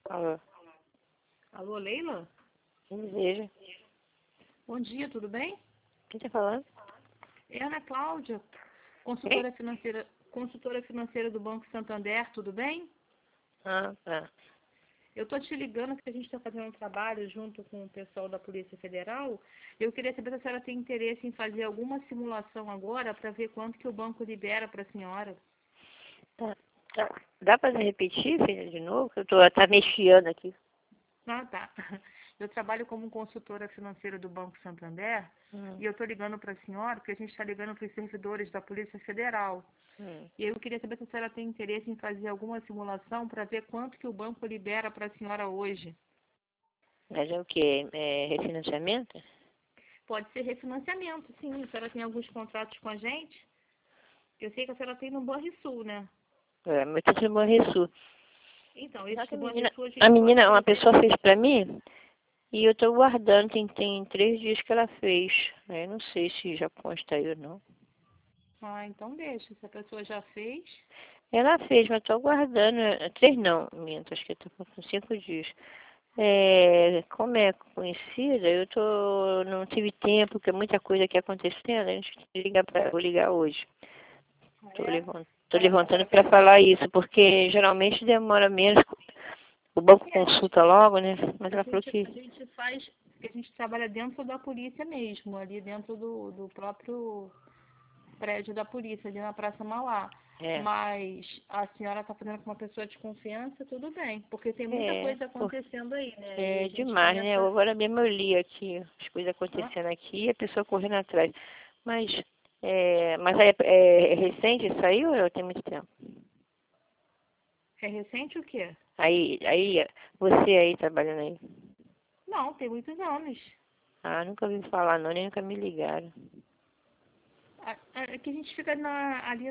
Alô, Alô, Leila? deseja. Bom dia, tudo bem? Quem tá falando? É Ana Cláudia, Quem? consultora financeira do Banco Santander, tudo bem? Ah, tá. Eu estou te ligando que a gente está fazendo um trabalho junto com o pessoal da Polícia Federal. Eu queria saber se a senhora tem interesse em fazer alguma simulação agora para ver quanto que o banco libera para a senhora. Tá. Dá pra repetir, filha, de novo? Que eu tô tá mexendo aqui. Ah, tá. Eu trabalho como consultora financeira do Banco Santander Hum, e eu estou ligando para a senhora porque a gente está ligando para os servidores da Polícia Federal. hum. E eu queria saber se a senhora tem interesse em fazer alguma simulação para ver quanto que o banco libera para a senhora hoje. Mas é o quê? É refinanciamento? Pode ser refinanciamento, sim. A senhora tem alguns contratos com a gente? Eu sei que a senhora tem no Banrisul, né? É, mas tudo no Sul. Então, Só esse que do a menina, Banrisul a a gente pode menina, uma fazer. pessoa fez pra mim e eu tô guardando. Tem 3 dias que ela fez. Eu não sei se já consta aí ou não. Ah, então deixa. Se a pessoa já fez. Ela fez, mas tô guardando. 3 não, minto, acho que eu tô com 5 dias. É, como é conhecida, não tive tempo, porque muita coisa aqui acontecendo, a gente vou ligar hoje. Ah, Tô é? levantando, tô A levantando senhora para quer. falar isso, porque geralmente demora menos, o banco É, consulta logo, né? Mas a ela falou gente, que a gente faz. Porque a gente trabalha dentro da polícia mesmo, ali dentro do próprio prédio da polícia, ali na Praça Mauá. é, Mas a senhora está fazendo com uma pessoa de confiança, tudo bem. Porque tem muita é, coisa porque acontecendo aí, né? E é a gente demais, né? começa. Agora mesmo eu li aqui as coisas Hã? acontecendo aqui e a pessoa correndo atrás. Mas, mas é recente isso aí ou tem muito tempo? É recente o quê? Aí, você aí trabalhando aí. Não, tem muitos anos. Ah, nunca ouvi falar não, nem nunca me ligaram. Aqui a gente fica ali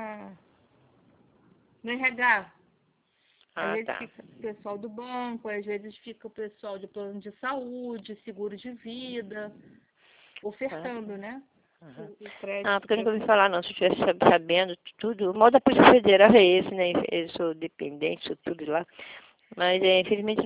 no RH. Às Ah, vezes tá. fica o pessoal do banco, às vezes fica o pessoal de plano de saúde, seguro de vida, Ah, tá. ofertando, né? Aham. O crédito Ah, porque eu para. nunca ouvi falar não, se eu tivesse sabendo tudo. O modo da Polícia Federal é esse, né? Eu sou dependente, sou tudo lá. Mas, infelizmente,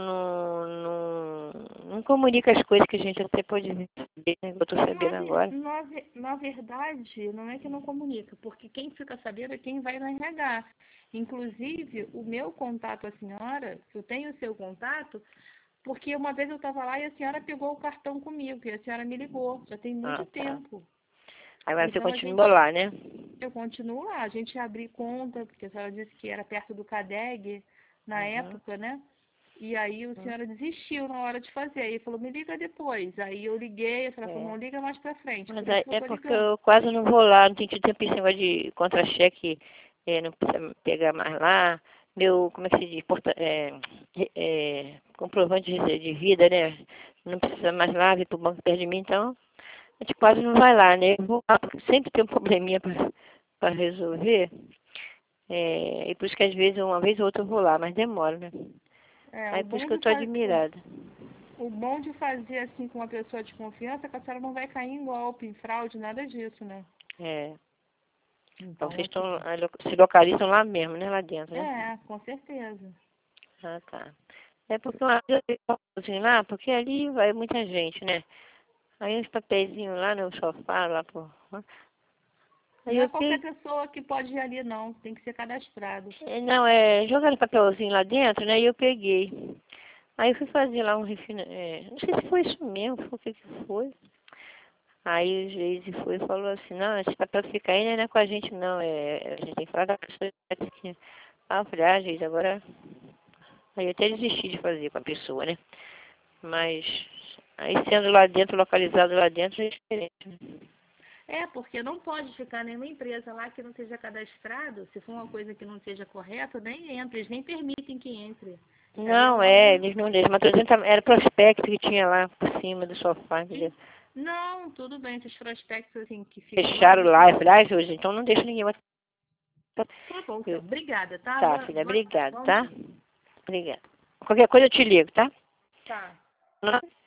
não comunica as coisas que a gente até pode saber, né? Eu estou sabendo agora. Na verdade, não é que não comunica, porque quem fica sabendo é quem vai no RH. Inclusive, o meu contato, a senhora, eu tenho o seu contato, porque uma vez eu estava lá e a senhora pegou o cartão comigo, e a senhora me ligou, já tem muito Ah, tá. tempo. Agora você Então continua lá, né? eu continuo lá, a gente abriu conta, porque a senhora disse que era perto do CADEG na Uhum. época, né? E aí a senhora desistiu na hora de fazer. Aí falou, me liga depois. Aí eu liguei, a senhora falou, É. não liga mais pra frente. Mas Por isso que eu é tô porque ligando. eu quase não vou lá, não tenho tido tempo esse negócio de contra-cheque, não precisa pegar mais lá. Meu, como é que se diz? Comprovante de vida, né? Não precisa mais lá, vir pro banco perto de mim, então a gente quase não vai lá, né? Eu vou lá porque sempre tem um probleminha para resolver. E por isso que às vezes, uma vez ou outra eu vou lá, mas demora, né? É, Aí por isso que eu tô admirada. o bom de fazer assim com uma pessoa de confiança é que a senhora não vai cair em golpe, em fraude, nada disso, né? É. Então Então, vocês assim, se localizam lá mesmo, né? Lá dentro, né? com certeza. Ah, tá. É porque uma vez eu assim lá, porque ali vai muita gente, né? Aí uns papeizinhos lá no sofá, lá por. Aí Não é eu qualquer peguei. pessoa que pode ir ali, não. Tem que ser cadastrado. Não, jogaram papelzinho lá dentro, né? E eu peguei. Aí eu fui fazer lá um não sei se foi isso mesmo, foi o que que foi. Aí o juiz foi e falou assim, não, esse papel que fica aí não é com a gente não, a gente tem que falar da pessoa aqui. Ah, eu falei, juiz, agora. Aí eu até desisti de fazer com a pessoa, né? Mas aí sendo lá dentro, localizado lá dentro, é diferente, né? É, porque não pode ficar nenhuma empresa lá que não seja cadastrado. Se for uma coisa que não seja correta, nem entra. Eles nem permitem que entre. Ali é Não, órgão. eles não deixam, mas tô dizendo, era prospecto que tinha lá por cima do sofá, entendeu? Não, tudo bem. Esses prospectos assim que ficam lá, Fecharam você. lá, eu falei, Júlio, então não deixa ninguém botar. Tá bom, então. Eu, Obrigada, tá? tá, filha, obrigado, Bom tá? dia. Obrigada. Qualquer coisa eu te ligo, tá? Tá.